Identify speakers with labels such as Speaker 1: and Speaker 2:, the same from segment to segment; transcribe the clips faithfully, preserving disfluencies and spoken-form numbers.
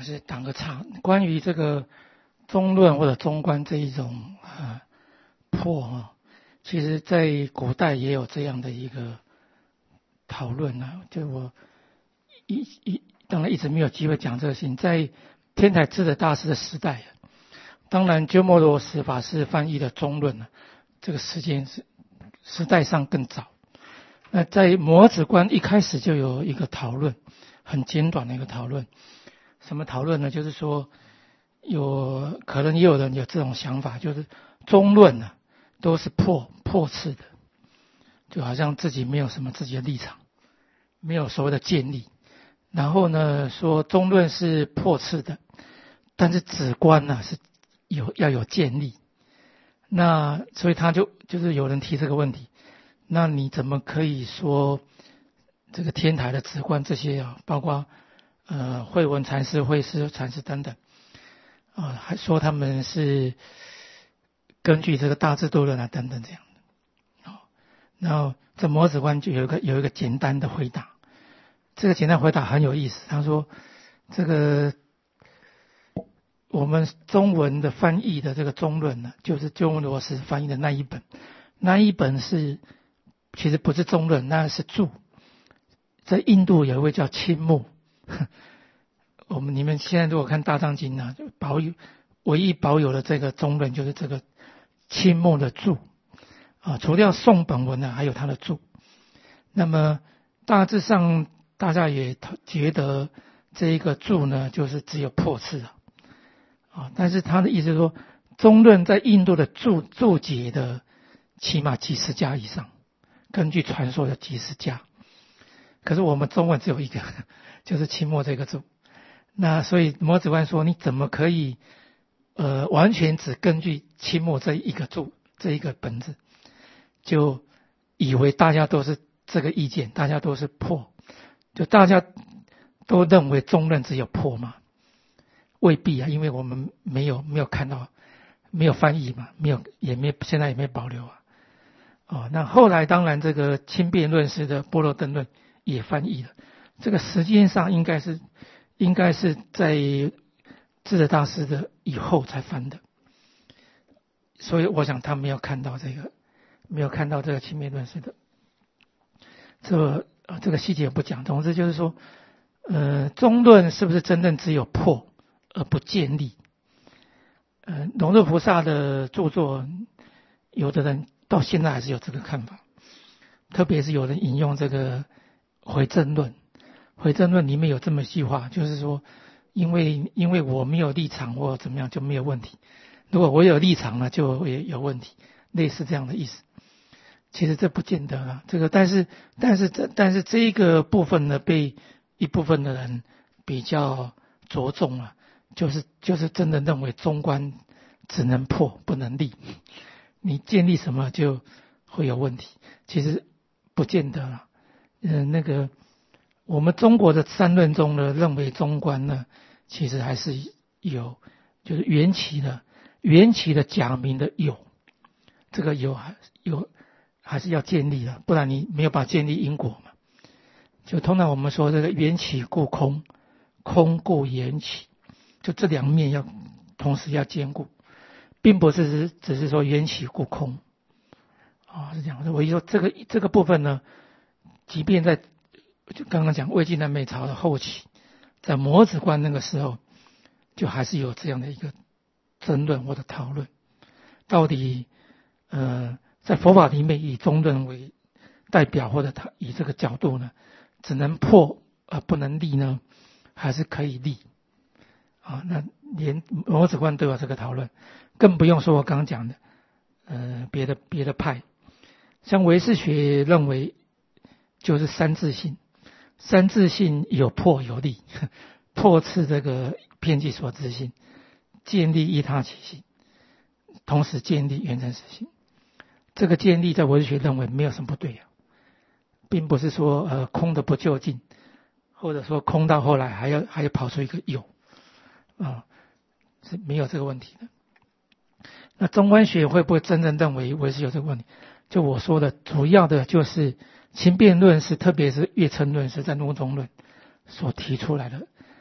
Speaker 1: 是打个岔，关于这个中论或者中观这一种呃破啊，其实在古代也有这样的一个讨论啊。就我一一当然一直没有机会讲这个事情，在天台智德大师的时代，当然鸠摩罗什法师翻译的中论呢，这个时间是时代上更早。那在摩子观一开始就有一个讨论，很简短的一个讨论。什么讨论呢？就是说，有可能也有人有这种想法，就是中论呢、啊、都是破破次的，就好像自己没有什么自己的立场，没有所谓的建立。然后呢，说中论是破次的，但是止观呢、啊、是有要有建立。那所以他就就是有人提这个问题，那你怎么可以说这个天台的止观这些啊，包括呃慧文禅师、慧师禅师等等啊、呃，还说他们是根据这个大智度论啊等等这样的。哦，然后这摩子观就有一个有一个简单的回答，这个简单回答很有意思。他说这个我们中文的翻译的这个中论呢，就是鸠摩罗什翻译的那一本，那一本是其实不是中论，那是注。在印度有一位叫青木，我们你们现在如果看大藏经啊，就保有唯一保有的这个中论就是这个青木的注啊，除掉宋本文呢，还有他的注。那么大致上大家也觉得这一个注呢，就是只有破次啊。啊，但是他的意思是说，中论在印度的注注解的起码几十家以上，根据传说有几十家，可是我们中文只有一个，就是清末这个注。那所以摩子观说，你怎么可以呃完全只根据清末这一个注这一个本子，就以为大家都是这个意见，大家都是破，就大家都认为中论只有破吗？未必啊，因为我们没有没有看到，没有翻译嘛，没有也没现在也没保留啊。哦，那后来当然这个轻便论师的波罗灯论也翻译了，这个时间上应该是应该是在智德大师的以后才翻的，所以我想他没有看到这个，没有看到这个轻便论师的，这个、呃、这个细节不讲。总之就是说，呃，中论是不是真正只有破而不建立？呃，龙树菩萨的著作，有的人到现在还是有这个看法，特别是有人引用这个回正论，回正论里面有这么一句话，就是说，因为因为我没有立场或怎么样就没有问题，如果我有立场了就会有问题，类似这样的意思。其实这不见得啦，这个但是但是这但是这一个部分呢，被一部分的人比较着重了。就是就是真的认为中观只能破不能立，你建立什么就会有问题。其实不见得啦，嗯、呃，那个我们中国的三论中呢，认为中观呢，其实还是有，就是缘起的缘起的假名的有，这个有还有还是要建立的，不然你没有办法建立因果嘛。就通常我们说这个缘起故空，空故缘起。就这两面要同时要兼顾，并不是只是说缘起故空啊、哦，是这样。我一说这个这个部分呢，即便在就刚刚讲魏晋南北朝的后期，在摩子观那个时候，就还是有这样的一个争论或者讨论，到底呃在佛法里面以中论为代表，或者他以这个角度呢，只能破而不能立呢，还是可以立？啊，那连摩子观都有这个讨论，更不用说我刚刚讲的，呃，别的别的派，像唯识学认为就是三自性，三自性有破有立，破斥这个遍计所知性，建立依他起性，同时建立缘成实性。这个建立在唯识学认为没有什么不对啊，并不是说呃空的不究竟，或者说空到后来还要还要跑出一个有。啊，是没有这个问题的。那中观学会不会真正认为唯识有这个问题？就我说的，主要的就是轻便论是，特别是月称论是在诺中论所提出来的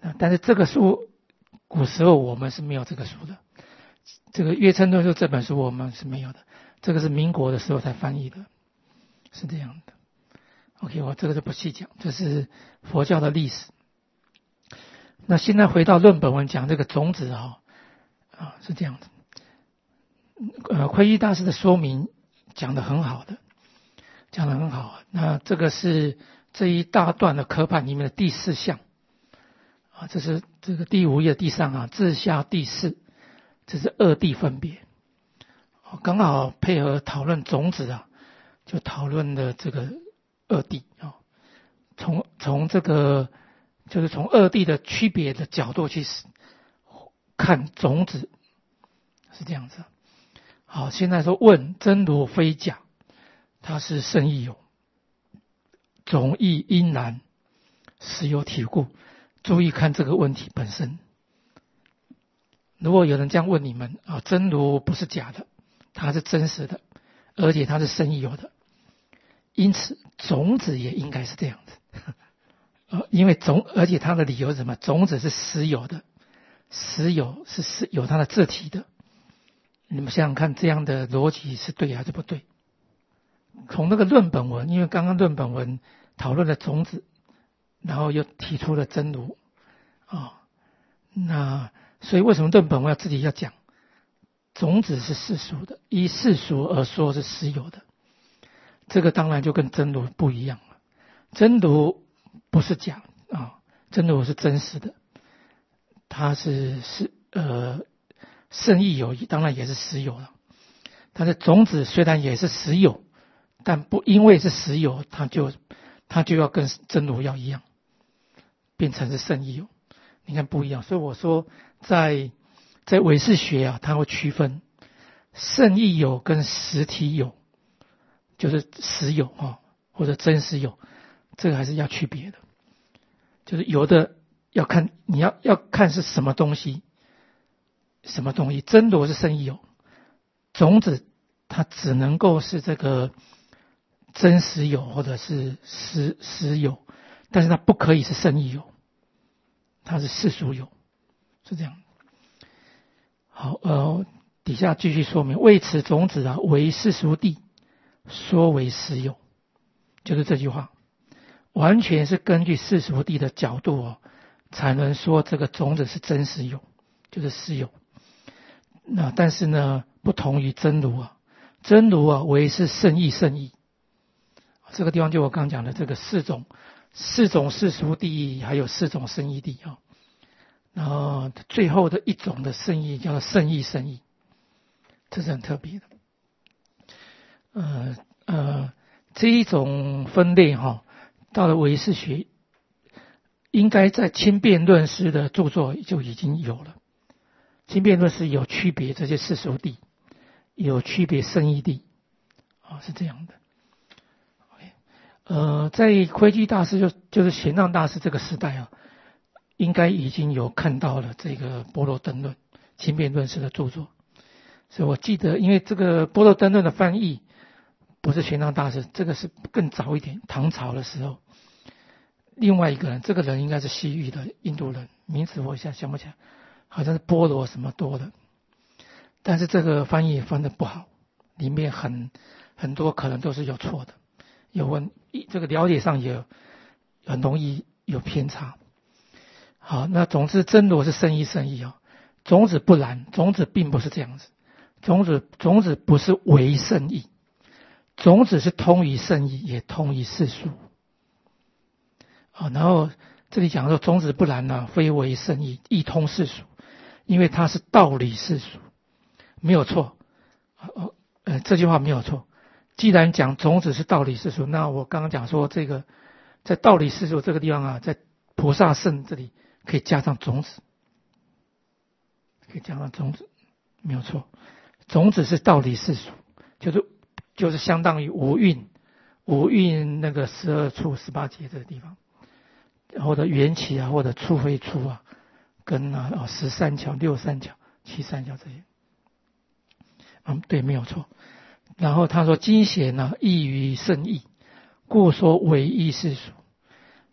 Speaker 1: 但是这个书古时候我们是没有这个书的，这个《月称论述》这本书我们是没有的，这个是民国的时候才翻译的，是这样的。OK， 我这个就不细讲，这是佛教的历史。那现在回到论本文讲这个种子啊、哦，啊是这样子。呃，慧一大师的说明讲得很好的，讲得很好。那这个是这一大段的科判里面的第四项啊，这是这个第五页第三行至下第四，这是二谛分别，刚好配合讨论种子啊，就讨论的这个二谛啊，从从这个就是从二谛的区别的角度去看种子，是这样子。好，现在说问真如非假，它是圣义有，种义因然，实有体故。注意看这个问题本身。如果有人这样问你们啊，真如不是假的，它是真实的，而且它是圣义有的，因此种子也应该是这样子。呃，因为种，而且它的理由是什么？种子是实有的，实有是实有它的自体的。你们想想看，这样的逻辑是对还是不对？从那个论本文，因为刚刚论本文讨论了种子，然后又提出了真如啊、哦，那所以为什么论本文要自己要讲种子是世俗的，依世俗而说是实有的，这个当然就跟真如不一样了。真如不是假啊、哦，真如是真实的，它是是呃。圣义有，当然也是实有了。但是种子虽然也是实有，但不因为是实有，它就它就要跟真如要一样，变成是圣义有。你看不一样，所以我说在在唯识学啊，它会区分圣义有跟实体有，就是实有啊或者真实有，这个还是要区别的。就是有的要看你要要看是什么东西。什么东西？真如是圣义有，种子它只能够是这个真实有或者是实实有，但是它不可以是圣义有，它是世俗有，是这样。好，呃，底下继续说明，为此种子啊，为世俗谛，说为实有，就是这句话，完全是根据世俗谛的角度哦，才能说这个种子是真实有，就是实有。那但是呢，不同于真如啊，真如啊为是圣义圣义，这个地方就我刚讲的这个四种四种世俗谛，还有四种圣义谛啊，然后最后的一种的圣义叫做圣义圣义，这是很特别的。呃呃，这一种分类哈、哦，到了唯识学，应该在轻辩论师的著作就已经有了。轻辩论是有区别这些世俗谛，有区别圣义谛，啊、哦，是这样的。Okay. 呃，在慧居大师就就是玄奘大师这个时代啊，应该已经有看到了这个般若灯论、轻辩论师的著作，所以我记得，因为这个般若灯论的翻译不是玄奘大师，这个是更早一点，唐朝的时候，另外一个人，这个人应该是西域的印度人，名字我一下想不起来。好像是菠萝什么多的，但是这个翻译翻得不好，里面很很多可能都是有错的，有问这个了解上也很容易有偏差。好，那总之真如是圣义圣义啊，种子不然，种子并不是这样子，种子种子不是唯圣义，种子是通于圣义，也通于世俗。好，然后这里讲说种子不然呢、啊，非唯圣义，亦通世俗。因为它是道理世俗，没有错，哦，呃，这句话没有错。既然讲种子是道理世俗，那我刚刚讲说这个在道理世俗这个地方啊，在菩萨圣这里可以加上种子，可以加上种子，没有错。种子是道理世俗，就是就是相当于五蕴，五蕴那个十二处十八节这个地方，或者缘起啊，或者处非处啊。跟啊哦十三条、六三条、七三条这些，嗯，对，没有错。然后他说：“经贤呢，异于圣义，故说唯义世俗。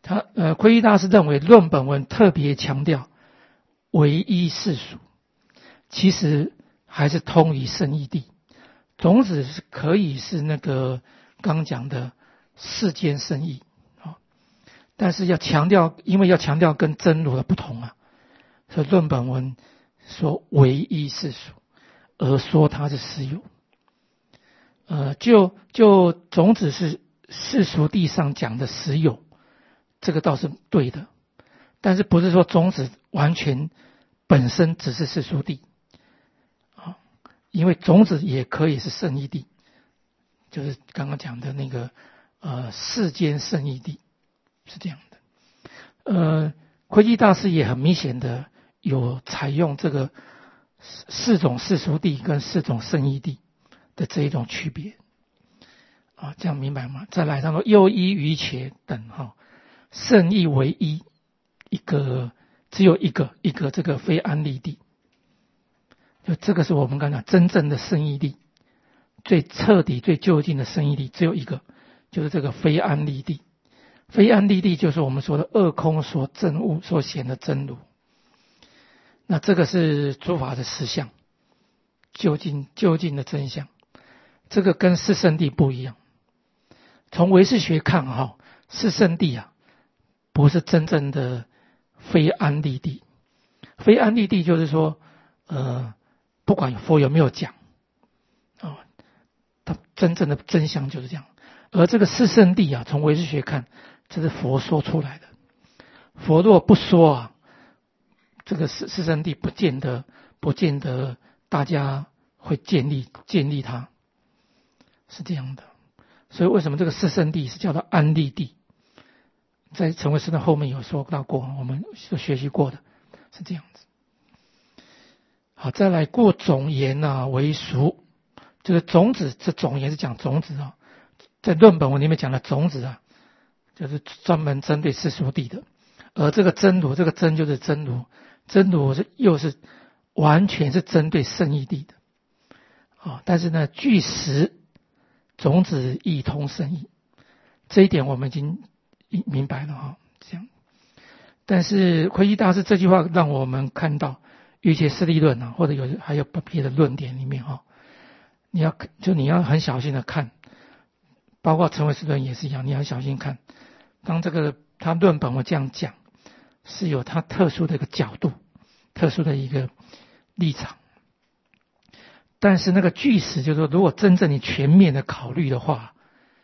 Speaker 1: 他呃，窥基大师认为论本文特别强调唯一世俗，其实还是通于圣义谛。种子是可以是那个刚讲的世间圣义啊，但是要强调，因为要强调跟真如的不同啊，所以论本文说唯一世俗，而说它是实有。呃，就就种子是世俗地上讲的实有，这个倒是对的，但是不是说种子完全本身只是世俗地啊？因为种子也可以是圣义地，就是刚刚讲的那个呃世间圣义地是这样的。呃，窥基大师也很明显的有采用这个四种世俗地跟四种圣义地的这一种区别啊，这样明白吗？再来，他说又一余且等哈，圣义为一，一个只有一个一个这个非安立地，就这个是我们刚才真正的圣义地，最彻底最究竟的圣义地只有一个，就是这个非安立地。非安立地就是我们说的二空所证悟所显的真如。那这个是诸法的实相，究竟究竟的真相，这个跟四圣谛不一样。从唯识学看哈，四圣谛啊不是真正的非安立地。非安立地就是说呃不管佛有没有讲啊，它真正的真相就是这样。而这个四圣谛啊，从唯识学看，这是佛说出来的。佛若不说啊，这个四四圣谛不见得不见得大家会建立建立它，是这样的。所以为什么这个四圣谛是叫做安立地？在成唯识的后面有说到过，我们所学习过的是这样子。好，再来过种言啊为俗，这个种子，这种言是讲种子啊，在论本文里面讲的种子啊，就是专门针对世俗谛的。而这个真如，这个真就是真如，真如是又是完全是针对圣义谛的啊。但是呢，据实种子亦通圣义，这一点我们已经明白了哈。这样，但是窥基大师这句话让我们看到瑜伽师利论啊，或者有还有别的论点里面哈，你要就你要很小心的看，包括成唯识论也是一样，你要很小心看。当这个他论本文这样讲，是有他特殊的一个角度，特殊的一个立场。但是那个据实就是说，如果真正你全面的考虑的话，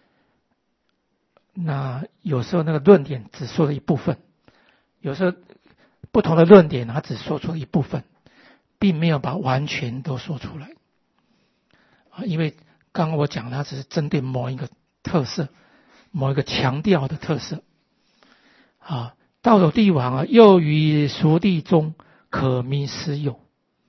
Speaker 1: 那有时候那个论点只说了一部分，有时候不同的论点他只说出了一部分，并没有把完全都说出来啊。因为刚刚我讲它只是针对某一个特色，某一个强调的特色啊。道斗帝王啊，又于俗谛中可名实有。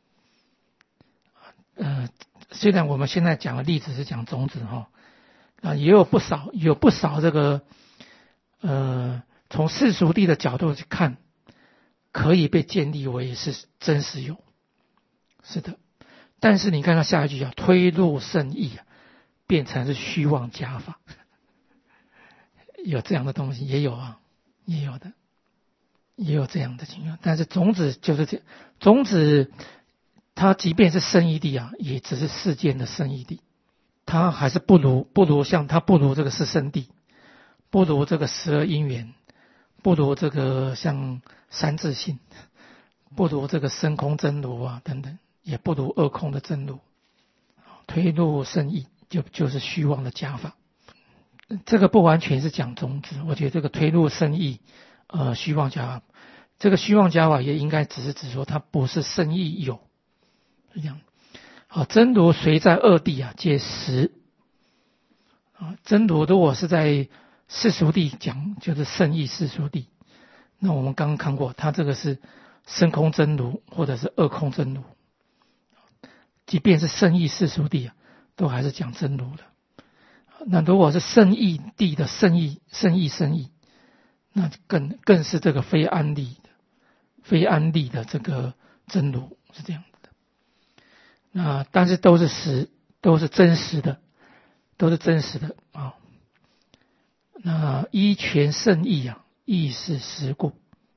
Speaker 1: 呃，虽然我们现在讲的例子是讲种子哈，啊，也有不少有不少这个呃，从世俗谛的角度去看，可以被建立为是真实有，是的。但是你看到下一句啊，推入圣义啊，变成是虚妄假法，有这样的东西也有啊，也有的，也有这样的情况。但是种子就是这种子。它即便是圣义谛啊，也只是世间的圣义谛，它还是不如不如像它不如这个四圣谛，不如这个十二因缘，不如这个像三自性，不如这个深空真如啊等等，也不如二空的真如。推入圣义就就是虚妄的假法，这个不完全是讲种子，我觉得这个推入圣义，呃，虚妄假法，这个虚妄假法也应该只是指说它不是圣义有。是这样，好，真如随在二谛啊，皆实啊。真如如果是在世俗谛讲，就是圣义世俗谛。那我们刚刚看过，它这个是深空真如或者是二空真如，即便是圣义世俗谛啊，都还是讲真如的。那如果是圣义谛的圣义圣义圣义，那更更是这个非安立的非安立的这个真如，是这样。那但是都是实，都是真实的，都是真实的啊。那依全圣义啊， 亦是实故。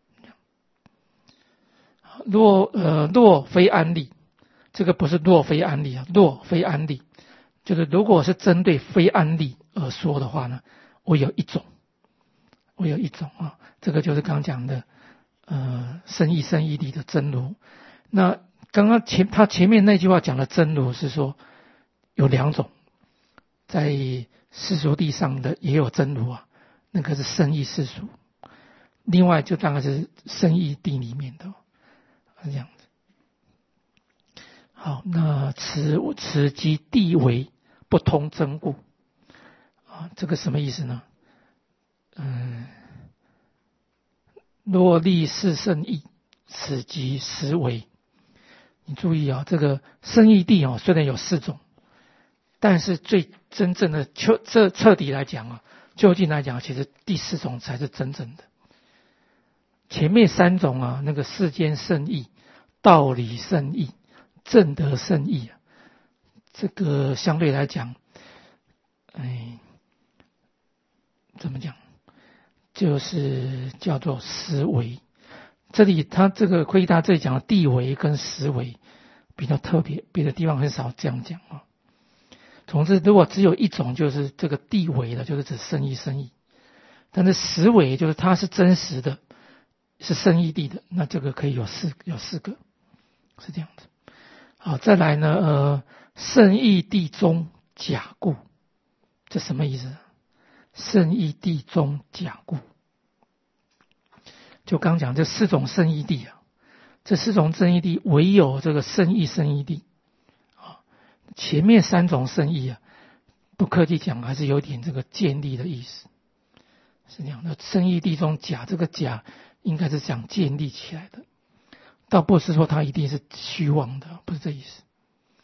Speaker 1: 若呃若非安立，这个不是若非安立啊，若非安立，就是如果是针对非安立而说的话呢，我有一种，我有一种啊，这个就是刚刚讲的呃生义生义谛的真如。那刚刚前他前面那句话讲的真如是说有两种，在世俗谛上的也有真如啊，那个是生义世俗，另外就当然是生义谛里面的，是这样子。好，那此此即谛为不通真故啊，这个什么意思呢？嗯，若立是圣义，此即实为。你注意啊，这个生义谛啊，虽然有四种，但是最真正的这彻底来讲啊，究竟来讲，其实第四种才是真正的。前面三种啊，那个世间圣义、道理圣义、正德圣义啊，这个相对来讲，哎，怎么讲？就是叫做实为。这里他这个窥他这里讲的谛为跟实为比较特别，别的地方很少这样讲啊。总之，如果只有一种，就是这个谛为的，就是指生义生义；但是实为就是它是真实的，是生义谛的，那这个可以有四有四个，是这样子。好，再来呢，呃，圣义谛中假故，这什么意思？圣义谛中假故。就刚讲这四种圣义谛啊，这四种圣义谛唯有这个生义生义谛啊，前面三种圣义啊，不客气讲还是有点这个建立的意思，是这样的。生义谛中假，这个假应该是讲建立起来的，倒不是说它一定是虚妄的，不是这意思。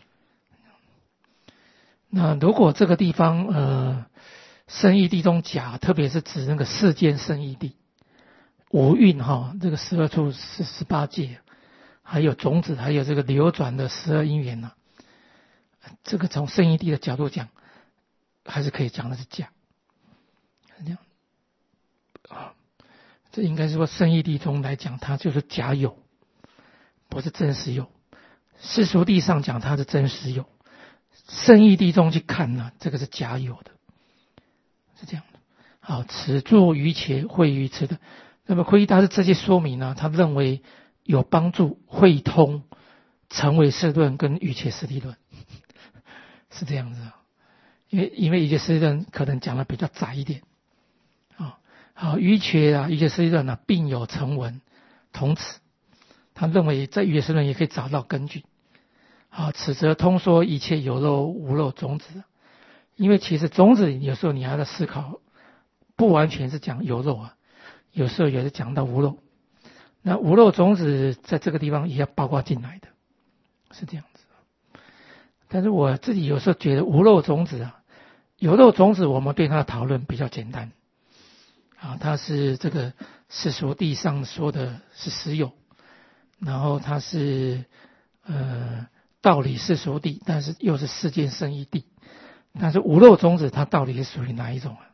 Speaker 1: 那如果这个地方呃生义谛中假，特别是指那个世间生义谛。五蕴哈，这个十二处是十八界，还有种子，还有这个流转的十二因缘呐、啊。这个从生义谛的角度讲，还是可以讲的是假，是这样啊。这应该是说生义谛中来讲，它就是假有，不是真实有。世俗谛上讲它是真实有，生义谛中去看呢、啊，这个是假有的，是这样的。好，此诸于且会于此的。那么窥大师这些说明呢，他认为有帮助会通成唯识论跟瑜伽师地论，是这样子啊。因为因为瑜伽师地论可能讲的比较窄一点啊。好，瑜伽啊，瑜伽师地论呢并有成文同此，他认为在瑜伽师论也可以找到根据。好，此则通说一切有漏无漏种子，因为其实种子有时候你还在思考，不完全是讲有漏啊。有时候也是讲到无漏，那无漏种子在这个地方也要包括进来的，是这样子。但是我自己有时候觉得无漏种子啊，有漏种子我们对它的讨论比较简单啊，它是这个世俗谛上说的是实有，然后它是呃道理世俗谛，但是又是世间生义谛，但是无漏种子它到底是属于哪一种啊？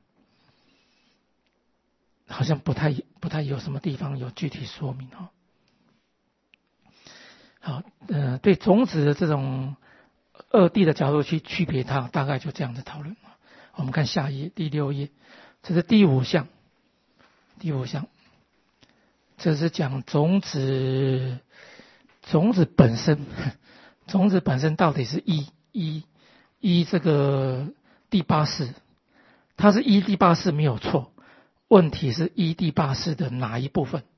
Speaker 1: 好像不太不太有什么地方有具体说明哈。好，呃，对种子的这种二谛的角度去区别它，大概就这样子讨论。我们看下一页，第六页，这是第五项，第五项，这是讲种子，种子本身，种子本身到底是一一一这个第八识，它是一第八识没有错。问题是一第八识的哪一部分？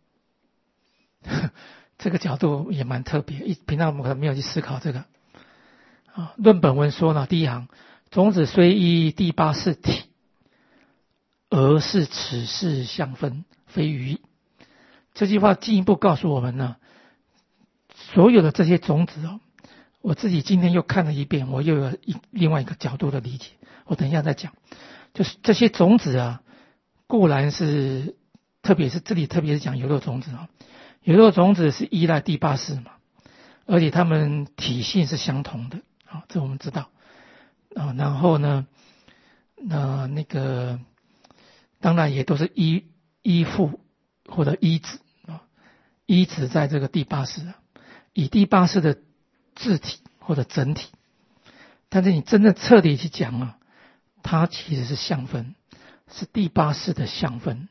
Speaker 1: 这个角度也蛮特别，平常我们可能没有去思考这个。啊，论本文说呢，第一行，种子虽依第八识体，而是此事相分，非余。这句话进一步告诉我们呢，所有的这些种子哦，我自己今天又看了一遍，我又有一另外一个角度的理解，我等一下再讲。就是这些种子啊。固然是，特别是这里特别是讲有漏种子啊，有漏种子是依赖第八识嘛，而且它们体性是相同的啊，这我们知道啊。然后呢，那那个当然也都是依依附或者一指啊，一指在这个第八识啊，以第八识的自体或者整体，但是你真正彻底去讲啊，它其实是相分，是第八识的相分。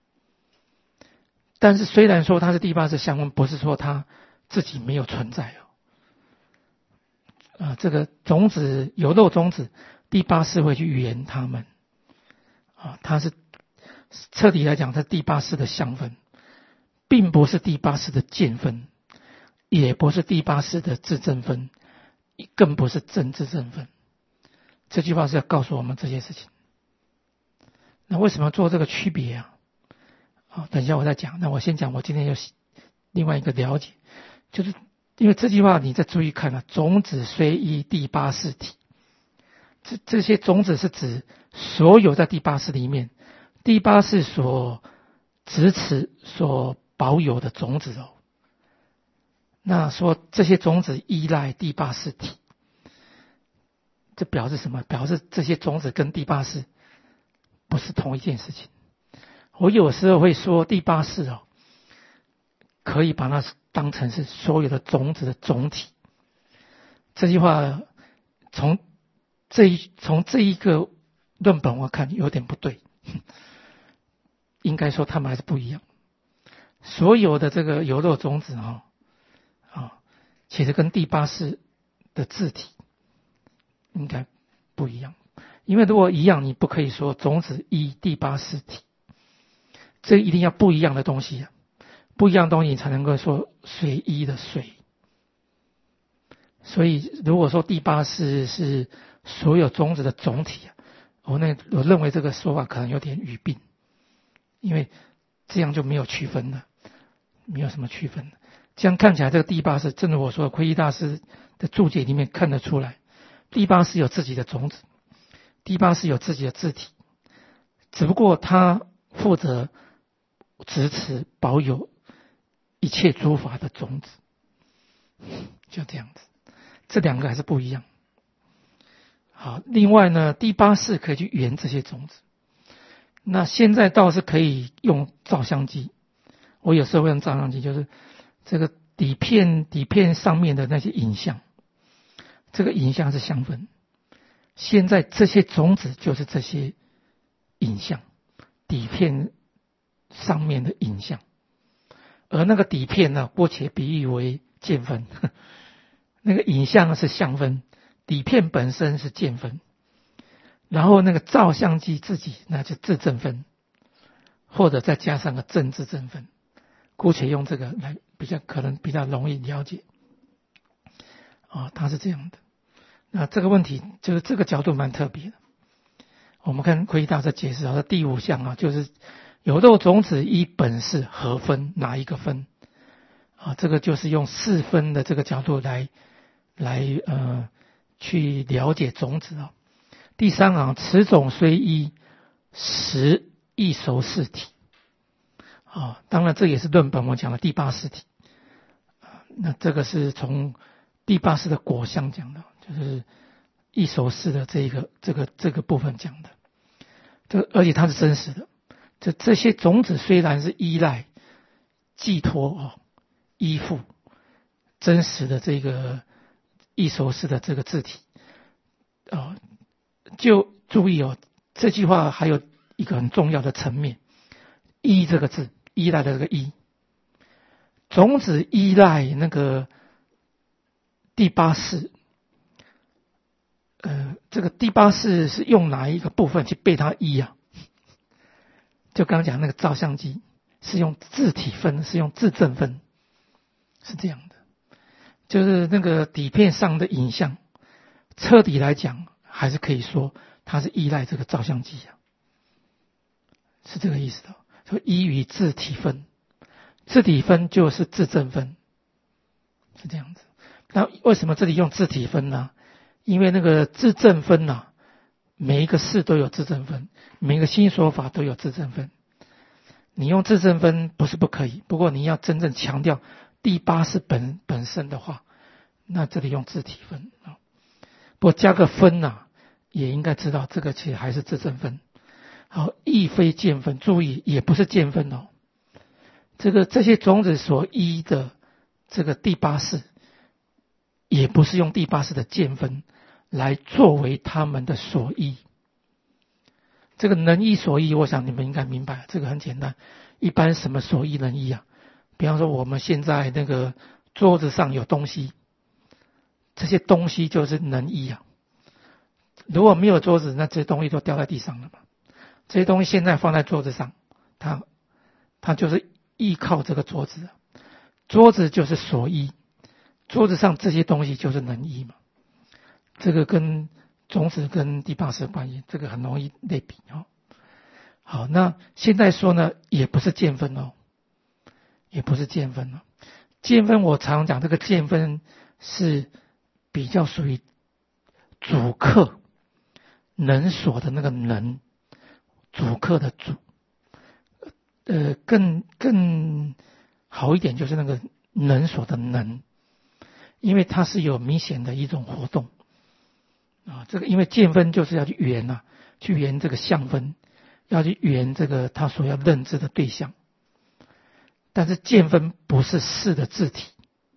Speaker 1: 但是虽然说它是第八识相分，不是说它自己没有存在哦。啊，这个种子有漏种子，第八识会去圆它们啊，它是彻底来讲，它是第八识的相分，并不是第八识的见分，也不是第八识的自证分，更不是真自证分。这句话是要告诉我们这些事情。那为什么做这个区别啊？啊，等一下我再讲。那我先讲我今天有另外一个了解，就是因为这句话你再注意看啊，种子虽依第八识体，这这些种子是指所有在第八识里面，第八识所执持所保有的种子哦。那说这些种子依赖第八识体，这表示什么？表示这些种子跟第八识不是同一件事情。我有时候会说第八识哦，可以把它当成是所有的种子的总体。这句话从这一从这一个论本我看有点不对，应该说他们还是不一样。所有的这个有漏种子啊、哦，啊，其实跟第八识的自体应该不一样。因为如果一样，你不可以说种子依第八识体，这一定要不一样的东西啊，不一样的东西你才能够说随依的随。所以如果说第八识是所有种子的总体啊，我那我认为这个说法可能有点语病，因为这样就没有区分了，没有什么区分了。这样看起来这个第八识，正如我说的，窥一大师的注解里面看得出来，第八识有自己的种子，第八识有自己的自体，只不过他负责执持保有一切诸法的种子，就这样子，这两个还是不一样。好，另外呢，第八识可以去圆这些种子。那现在倒是可以用照相机，我有时候会用照相机，就是这个底片底片上面的那些影像，这个影像是相分。现在这些种子就是这些影像，底片上面的影像，而那个底片呢，姑且比喻为见分，那个影像是相分，底片本身是见分，然后那个照相机自己那就自证分，或者再加上个正自证分，姑且用这个来比较可能比较容易了解啊、哦，它是这样的。那这个问题就是这个角度蛮特别的。我们看窥一大师解释啊，第五项啊，就是有漏种子依本识何分，哪一个分啊？这个就是用四分的这个角度来来呃去了解种子啊。第三行，此种虽依实异熟识体啊，当然这也是论本我讲的第八识体啊。那这个是从第八识的果相讲的，就是异熟识的这个这个这个部分讲的。这而且它是真实的。这这些种子虽然是依赖、寄托哦、依附真实的这个异熟识的这个字体啊，就注意哦，这句话还有一个很重要的层面，依这个字，依赖的这个依，种子依赖那个第八识，呃，这个第八识是用哪一个部分去被它依啊？就刚刚讲那个照相机是用自体分，是用自证分，是这样的。就是那个底片上的影像，彻底来讲，还是可以说它是依赖这个照相机啊，是这个意思的。所以依于自体分，自体分就是自证分，是这样子。那为什么这里用自体分呢？因为那个自证分啊，每一个识都有自证分，每一个新说法都有自证分。你用自证分不是不可以，不过你要真正强调第八识本本身的话，那这里用自体分啊。不过加个分啊，也应该知道这个其实还是自证分。好，亦非见分，注意也不是见分哦， 这个这些种子所依的这个第八世，也不是用第八世的见分来作为他们的所依。这个能依所依，我想你们应该明白，这个很简单。一般什么所依能依啊？比方说我们现在那个桌子上有东西，这些东西就是能依啊。如果没有桌子，那这些东西都掉在地上了嘛。这些东西现在放在桌子上，它它就是依靠这个桌子，桌子就是所依，桌子上这些东西就是能依嘛。这个跟种子跟第八世关系，这个很容易类比哦。好，那现在说呢，也不是见分哦，也不是见分哦。见分我常讲，这个见分是比较属于主客能所的那个能，主客的主，呃，更更好一点就是那个能所的能，因为它是有明显的一种活动啊。这个因为见分就是要去圆啊，去圆这个相分，要去圆这个他所要认知的对象。但是见分不是事的自体，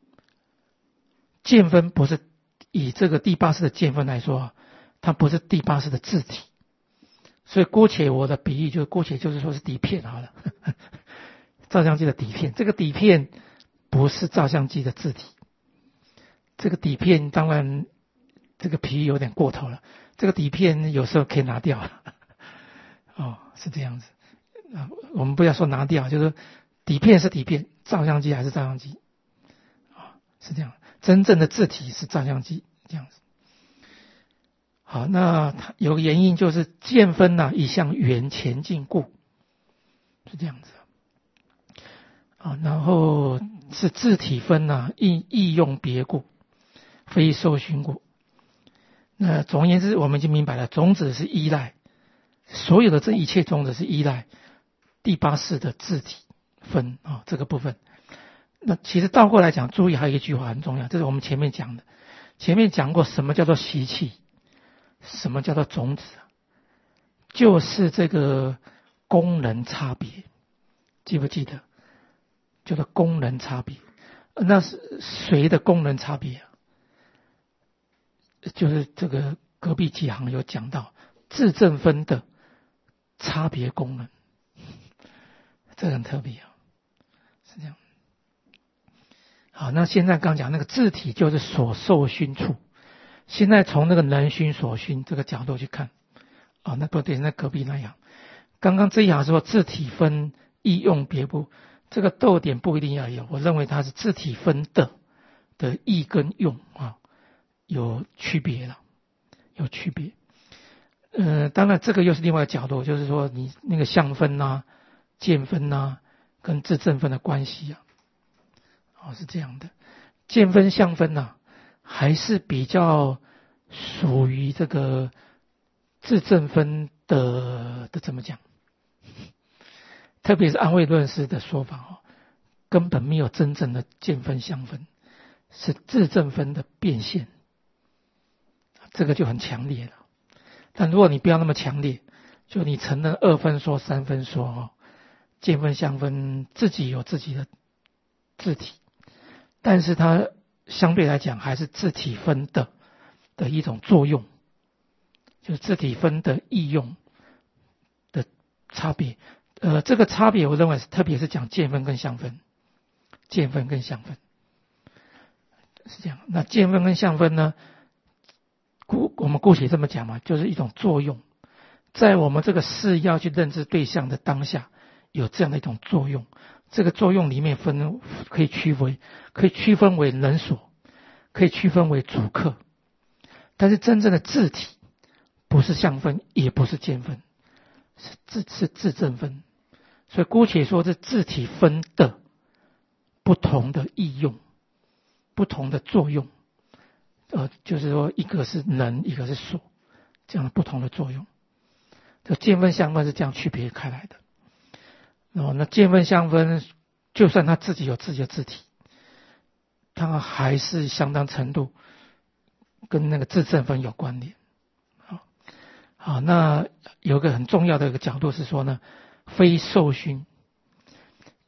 Speaker 1: 见分不是以这个第八世的见分来说，它不是第八世的自体。所以姑且我的比喻就是姑且就是说是底片好了，照相机的底片，这个底片不是照相机的自体。这个底片当然这个比喻有点过头了，这个底片有时候可以拿掉哦，是这样子啊。我们不要说拿掉，就是底片是底片，照相机还是照相机啊，是这样。真正的自体是照相机这样子。好，那它有个原因就是见分呢、啊，以向圆前进故，是这样子啊。然后是自体分呢、啊，异异用别故，非受熏故。那总而言之，我们已经明白了，种子是依赖，所有的这一切种子是依赖第八世的自体分啊、哦、这个部分。那其实倒过来讲，注意还有一句话很重要，这是我们前面讲的，前面讲过什么叫做习气。什么叫做种子？就是这个功能差别，记不记得？叫做功能差别。那是谁的功能差别啊？就是这个隔壁几行有讲到自证分的差别功能，这很特别啊，是这样。好，那现在刚讲那个自体就是所受熏处。现在从那个能熏所熏这个角度去看，啊、哦，那不对，那隔壁那样。刚刚这一行说自体分异用别故，这个逗点不一定要有，我认为它是自体分的的异跟用啊有区别了，有区别。呃，当然这个又是另外一个角度，就是说你那个相分呐、啊、见分呐、啊、跟自证分的关系啊，哦是这样的，见分相分呐、啊。还是比较属于这个自证分的的怎么讲？特别是安慧论师的说法哦，根本没有真正的见分相分，是自证分的变现，这个就很强烈了。但如果你不要那么强烈，就你承认二分说、三分说哦，见分相分自己有自己的自体，但是它相对来讲还是自体分的的一种作用，就是自体分的异用的差别。呃，这个差别我认为是特别是讲见分跟相分，见分跟相分是这样。那见分跟相分呢，姑我们姑且这么讲嘛，就是一种作用，在我们这个事要去认知对象的当下，有这样的一种作用。这个作用里面分可以区分，可以区分为能所，可以区分为主客，但是真正的自体不是相分，也不是见分，是自是自证分。所以姑且说是自体分的不同的异用，不同的作用，呃，就是说一个是能，一个是所，这样不同的作用。这见分相分是这样区别开来的。哦，那见分相分，就算他自己有自己的自体，他还是相当程度跟那个自证分有关联。好，好，那有个很重要的一个角度是说呢，非受熏，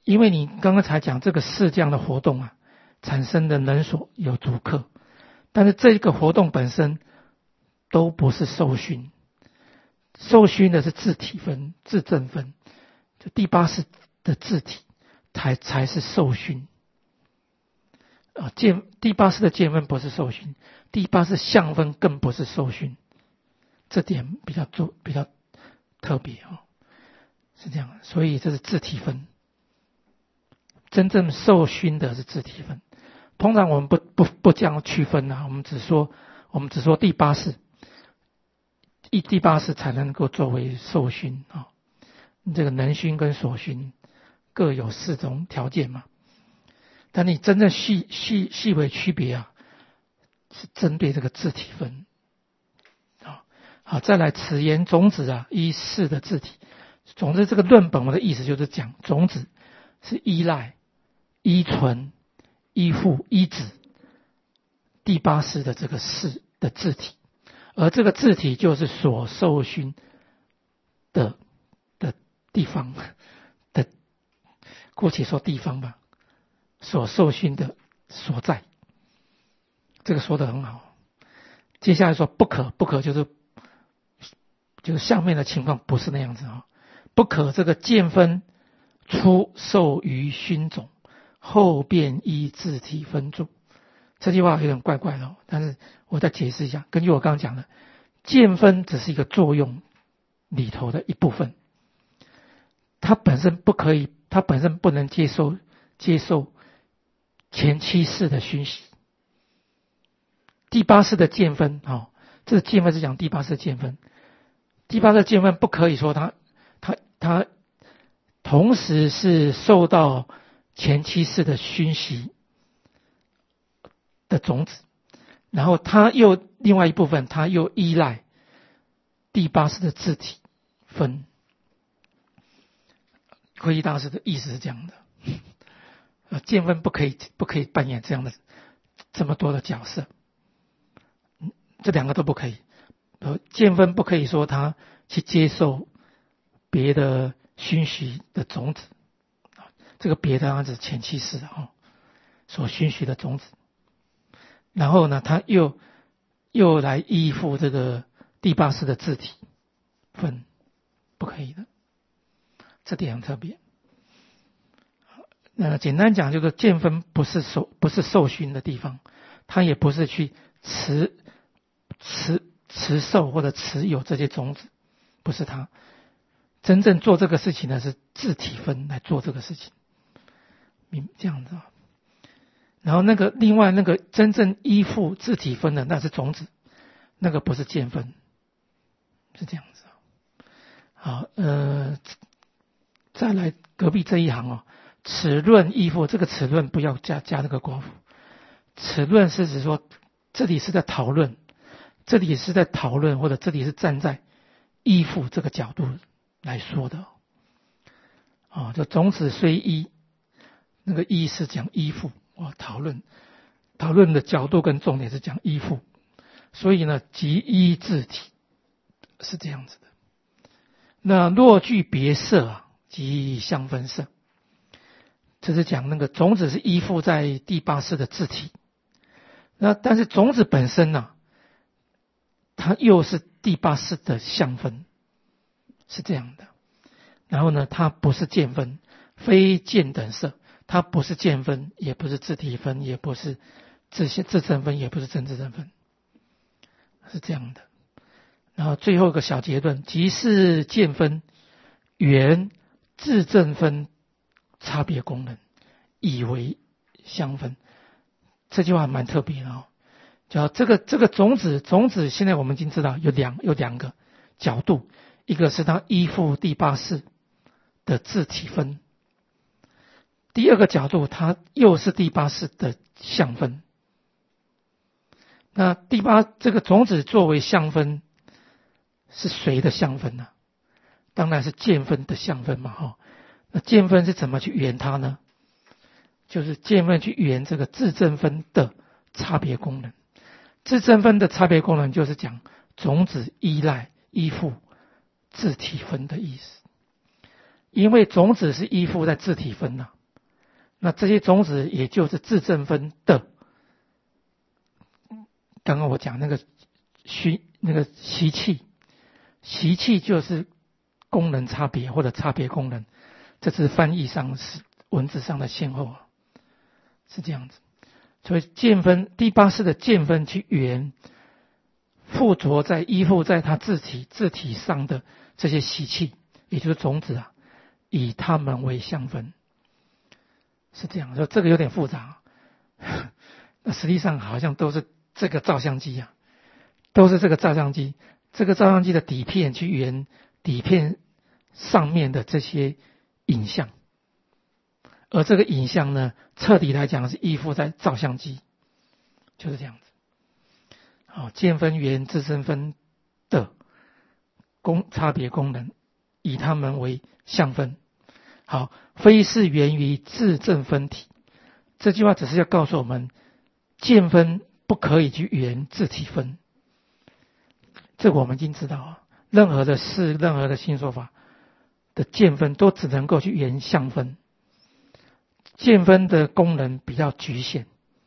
Speaker 1: 因为你刚刚才讲这个视这样的活动啊，产生的能所有逐客，但是这个活动本身都不是受熏，受熏的是自体分、自证分，就第八识的自体才才是受熏。啊，见第八识的见分不是受熏，第八识相分更不是受熏，这点比较做比较特别哦，是这样，所以这是自体分。真正受熏的是自体分，通常我们不不不这样区分啊，我们只说我们只说第八识，一第八识才能够作为受熏啊。这个能熏跟所熏各有四种条件嘛，但你真正细细细微区别啊，是针对这个自体分啊。好，再来此言种子啊，依识的自体，总之这个论本我的意思就是讲种子是依赖、依存、依附、依止第八识的这个识的自体，而这个自体就是所受熏的的地方的，姑且说地方吧，所受熏的所在，这个说得很好。接下来说不可，不可就是就是下面的情况不是那样子啊，不可这个见分初受于熏种，后便依自体分住。这句话有点怪怪的，但是我再解释一下。根据我刚刚讲的，见分只是一个作用里头的一部分，它本身不可以，它本身不能接受接受前七识的熏习。第八识的见分，哦，这个见分是讲第八识的见分，第八识的见分不可以说它它它同时是受到前七识的熏习的种子，然后它又另外一部分，它又依赖第八识的自体分。慧义大师的意思是这样的，呃，见分不可以不可以扮演这样的这么多的角色，这两个都不可以。呃，见分不可以说他去接受别的熏习的种子，这个别的是前七识的哦，所熏习的种子。然后呢，他又又来依附这个第八识的自体分，不可以的，这点很特别。那简单讲，就是见分不是受不是受熏的地方，它也不是去持持持受或者持有这些种子，不是它。真正做这个事情呢，是自体分来做这个事情，明这样子啊。然后那个另外那个真正依附自体分的，那是种子，那个不是见分，是这样子。好，呃，再来隔壁这一行哦，此论依附，这个此论不要加加那个括弧，此论是指说这里是在讨论，这里是在讨论，或者这里是站在依附这个角度来说的。啊、哦，就种子虽依，那个依是讲依附。哦，讨论讨论的角度跟重点是讲依附，所以呢，即依自体是这样子的。那若具别色啊，即相分色，这是讲那个种子是依附在第八识的自体，那但是种子本身呢、啊，它又是第八识的相分，是这样的。然后呢，它不是见分，非见等色。它不是见分，也不是自体分，也不是自自证分，也不是真自证分，是这样的。然后最后一个小结论，即是见分原自证分差别功能，以为相分。这句话蛮特别的哦，叫这个这个种子种子，现在我们已经知道有两有两个角度，一个是它依附第八识的自体分。第二个角度，它又是第八识的相分。那第八这个种子作为相分，是谁的相分呢？当然是见分的相分嘛，哈。那见分是怎么去圆它呢？就是见分去圆这个自证分的差别功能。自证分的差别功能就是讲种子依赖依附自体分的意思。因为种子是依附在自体分呐、啊。 那这些种子也就是自证分的，刚刚我讲那个虚那个习气，习气就是功能差别或者差别功能，这是翻译上是文字上的先后，是这样子。所以见分第八式的见分去缘附着在依附在它自体自体上的这些习气，也就是种子啊，以它们为相分，是这样。说这个有点复杂，那实际上好像都是这个照相机啊，都是这个照相机，这个照相机的底片去缘底片上面的这些影像。而这个影像呢，彻底来讲是依附在照相机，就是这样子。好，见分缘自证分的功差别功能，以它们为相分。好，非是源于自证分体。这句话只是要告诉我们，见分不可以去缘自体分。这个我们已经知道啊，任何的事，任何的新说法的见分都只能够去缘相分。见分的功能比较局限，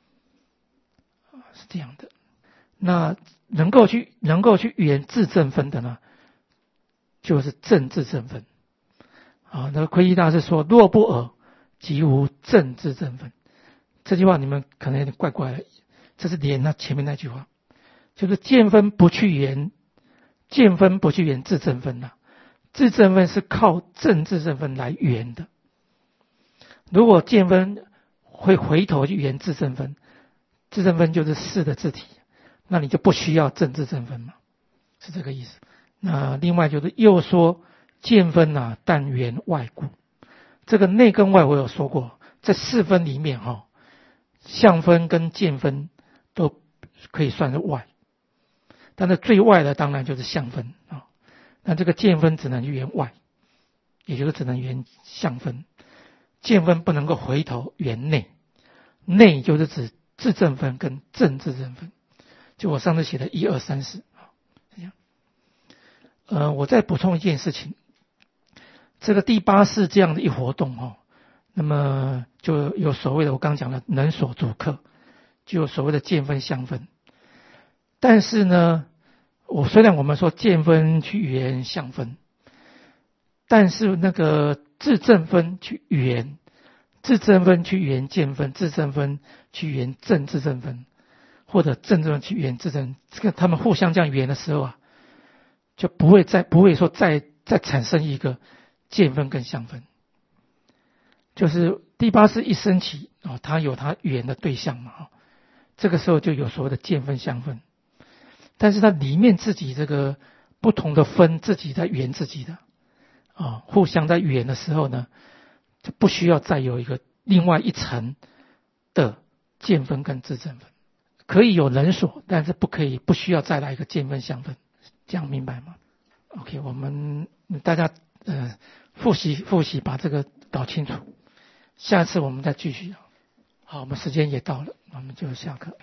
Speaker 1: 是这样的。那能够去能够去缘自证分的呢，就是正自证分。啊，那窥基大师说：“若不尔，即无正自证分。”这句话你们可能有点怪怪的，这是连他前面那句话，就是见分不去缘，见分不去缘自证分呐、啊，自证分是靠正自证分来缘的。如果见分会回头去缘自证分，自证分就是事的自体，那你就不需要正自证分嘛，是这个意思。那另外就是又说见分啊，但缘外故。这个内跟外我有说过，在四分里面哈、哦，相分跟见分都可以算是外，但是最外的当然就是相分啊、哦。那这个见分只能缘外，也就是只能缘相分。见分不能够回头缘内，内就是指自证分跟正自证分，就我上次写的一二三四，这样。呃，我再补充一件事情，这个第八式这样的一活动哦，那么就有所谓的我刚讲的能所主客，就有所谓的见分相分。但是呢，我虽然我们说见分去缘相分，但是那个自证分去缘，自证分去缘见分，自证分去缘正自证分，或者正自证去缘自证，这个他们互相这样缘的时候啊，就不会再不会说再再产生一个见分跟相分。就是第八式一升起啊、哦，它有它缘的对象嘛、哦，这个时候就有所谓的见分相分，但是它里面自己这个不同的分自己在缘自己的。啊，互相在缘的时候呢，就不需要再有一个另外一层的见分跟自证分，可以有人所，但是不可以不需要再来一个见分相分，这样明白吗 ？OK， 我们大家呃复习复习，把这个搞清楚，下次我们再继续。好，我们时间也到了，我们就下课。